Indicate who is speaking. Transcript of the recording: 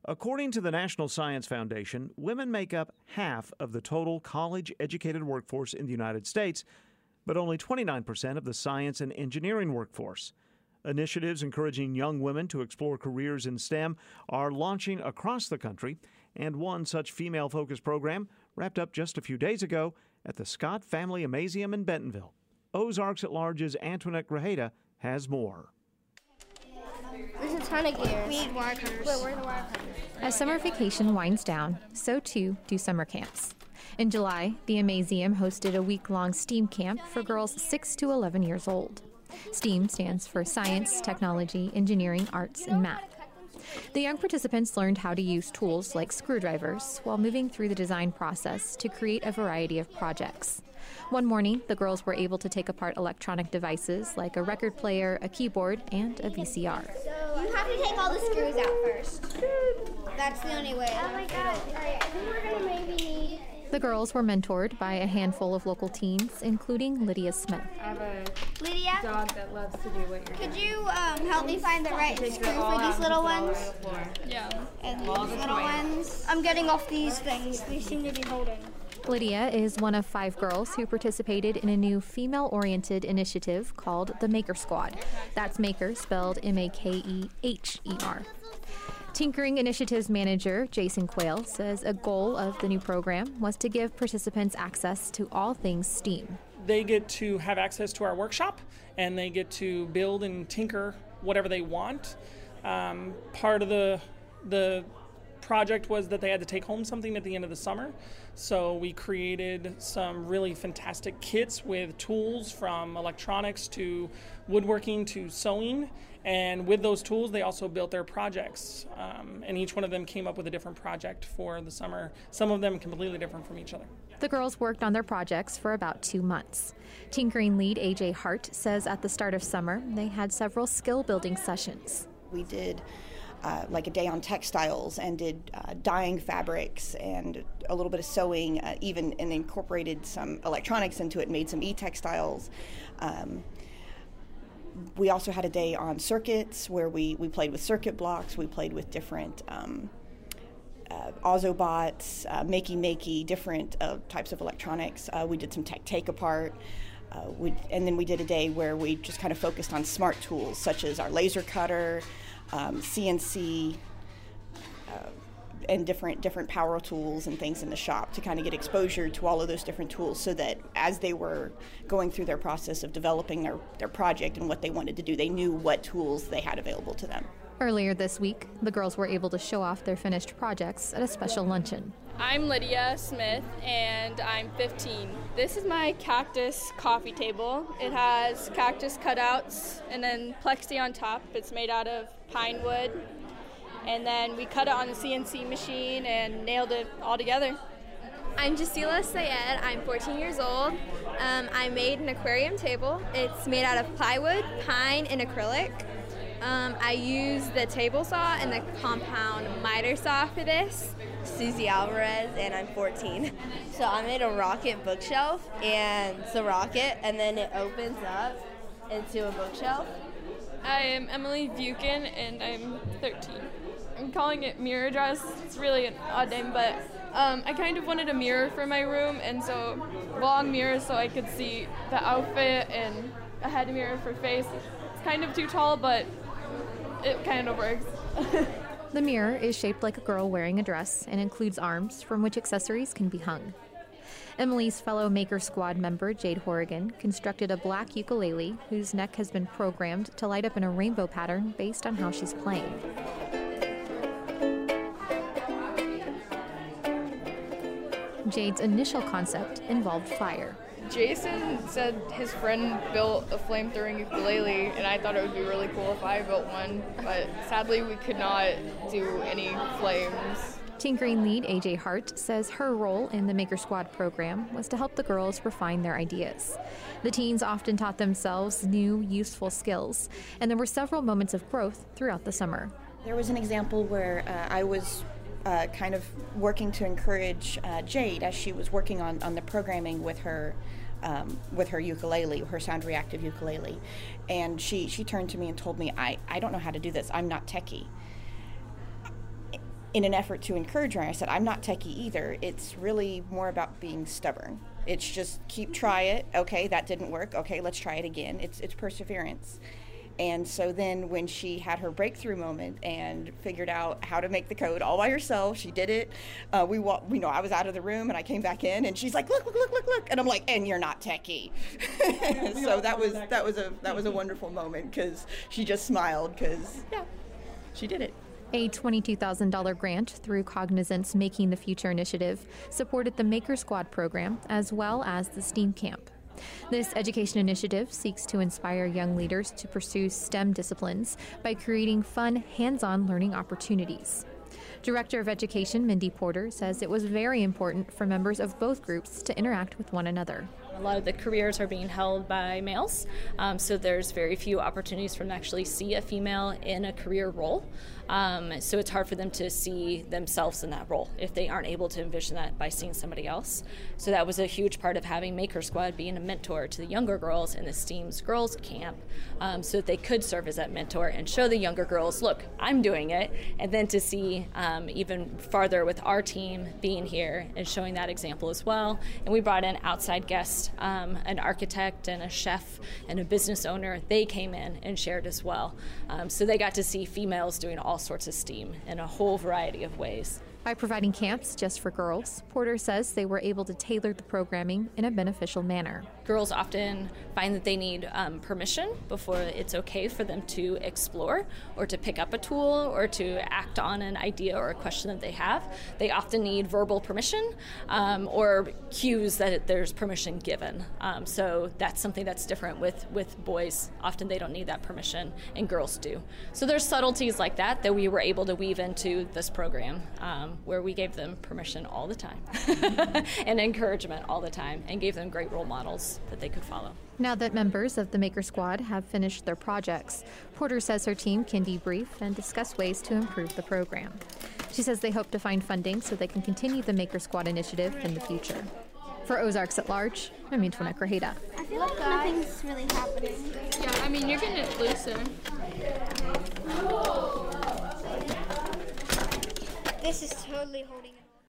Speaker 1: According to the National Science Foundation, women make up half of the total college-educated workforce in the United States, but only 29% of the science and engineering workforce. Initiatives encouraging young women to explore careers in STEM are launching across the country, and one such female-focused program wrapped up just a few days ago at the Scott Family Amazeum in Bentonville. Ozarks at Large's Antoinette Grajeda has more.
Speaker 2: There's a ton of gears. We need wire cutters. Where are the wire cutters?
Speaker 3: As summer vacation winds down, so too do summer camps. In July, the Amazeum hosted a week-long STEAM camp for girls 6 to 11 years old. STEAM stands for Science, Technology, Engineering, Arts, and Math. The young participants learned how to use tools like screwdrivers while moving through the design process to create a variety of projects. One morning, the girls were able to take apart electronic devices like a record player, a keyboard, and a VCR.
Speaker 2: You have to take all the screws out first. That's the only way. Oh my gosh. All right, I think we're going to maybe need...
Speaker 3: The girls were mentored by a handful of local teens, including Lydia Smith.
Speaker 4: I have a
Speaker 2: Lydia,
Speaker 4: dog that loves to do what you're doing.
Speaker 2: could you help me find the right screw for these little ones?
Speaker 4: Yeah.
Speaker 2: And these little ones? I'm getting off these things. They seem to be holding.
Speaker 3: Lydia is one of 5 girls who participated in a new female-oriented initiative called the Maker Squad. That's Maker spelled M-A-K-E-H-E-R. Tinkering Initiatives Manager Jason Quayle says a goal of the new program was to give participants access to all things STEAM.
Speaker 5: They get to have access to our workshop, and they get to build and tinker whatever they want. Part of the project was that they had to take home something at the end of the summer. So we created some really fantastic kits with tools from electronics to woodworking to sewing. And with those tools, they also built their projects. And each one of them came up with a different project for the summer, some of them completely different from each other.
Speaker 3: The girls worked on their projects for about 2 months. Tinkering lead AJ Hart says at the start of summer, they had several skill-building sessions.
Speaker 6: We did like a day on textiles and did dyeing fabrics and a little bit of sewing, and incorporated some electronics into it, made some e-textiles. We also had a day on circuits where we played with circuit blocks, we played with different Ozobots, makey, different types of electronics. We did some tech take-apart. And then we did a day where we just kind of focused on smart tools such as our laser cutter, CNC, and different power tools and things in the shop to kind of get exposure to all of those different tools so that as they were going through their process of developing their project and what they wanted to do, they knew what tools they had available to them.
Speaker 3: Earlier this week, the girls were able to show off their finished projects at a special luncheon.
Speaker 7: I'm Lydia Smith, and I'm 15. This is my cactus coffee table. It has cactus cutouts and then plexi on top. It's made out of pine wood. And then we cut it on the CNC machine and nailed it all together.
Speaker 8: I'm Jasila Sayed. I'm 14 years old. I made an aquarium table. It's made out of plywood, pine, and acrylic. I use the table saw and the compound miter saw for this.
Speaker 9: Susie Alvarez, and I'm 14. So I made a rocket bookshelf, and it's a rocket, and then it opens up into a bookshelf.
Speaker 7: I am Emily Buchan, and I'm 13. I'm calling it Mirror Dress. It's really an odd name, but I kind of wanted a mirror for my room, and so long mirror so I could see the outfit, and a head mirror for face. It's kind of too tall, but it kind of works.
Speaker 3: The mirror is shaped like a girl wearing a dress and includes arms from which accessories can be hung. Emily's fellow Maker Squad member, Jade Horrigan, constructed a black ukulele whose neck has been programmed to light up in a rainbow pattern based on how she's playing. Jade's initial concept involved fire.
Speaker 7: Jason said his friend built a flame-throwing ukulele, and I thought it would be really cool if I built one, but sadly we could not do any flames.
Speaker 3: Tinkering lead AJ Hart says her role in the Maker Squad program was to help the girls refine their ideas. The teens often taught themselves new, useful skills, and there were several moments of growth throughout the summer.
Speaker 6: There was an example where I was kind of working to encourage Jade as she was working on the programming with her ukulele, her sound reactive ukulele. And she turned to me and told me, I don't know how to do this. I'm not techie. in an effort to encourage her, I said, I'm not techie either. It's really more about being stubborn. It's just try it. Okay, that didn't work. Okay, let's try it again. It's perseverance. And so then when she had her breakthrough moment and figured out how to make the code all by herself, she did it. I was out of the room and I came back in and she's like, look. And I'm like, and you're not techie. So that was a wonderful moment because she just smiled because, yeah, she did it.
Speaker 3: A $22,000 grant through Cognizant's Making the Future initiative supported the Maker Squad program as well as the STEAM Camp. This education initiative seeks to inspire young leaders to pursue STEM disciplines by creating fun, hands-on learning opportunities. Director of Education Mindy Porter says it was very important for members of both groups to interact with one another.
Speaker 10: A lot of the careers are being held by males, so there's very few opportunities for them to actually see a female in a career role. So it's hard for them to see themselves in that role if they aren't able to envision that by seeing somebody else. So that was a huge part of having Maker Squad being a mentor to the younger girls in the STEAM's Girls Camp, so that they could serve as that mentor and show the younger girls, look, I'm doing it, and then to see even farther with our team being here and showing that example as well. And we brought in outside guests, an architect and a chef and a business owner. They came in and shared as well. So they got to see females doing all sorts of STEAM in a whole variety of ways.
Speaker 3: By providing camps just for girls, Porter says they were able to tailor the programming in a beneficial manner.
Speaker 10: Girls often find that they need permission before it's okay for them to explore or to pick up a tool or to act on an idea or a question that they have. They often need verbal permission or cues that there's permission given. So that's something that's different with boys. Often they don't need that permission, and girls do. So there's subtleties like that we were able to weave into this program, where we gave them permission all the time and encouragement all the time and gave them great role models that they could follow.
Speaker 3: Now that members of the Maker Squad have finished their projects, Porter says her team can debrief and discuss ways to improve the program. She says they hope to find funding so they can continue the Maker Squad initiative in the future. For Ozarks at Large, I'm Antoinette Grajeda.
Speaker 2: I feel like nothing's really happening.
Speaker 7: Yeah, I mean, you're getting it looser.
Speaker 2: This is totally holding it.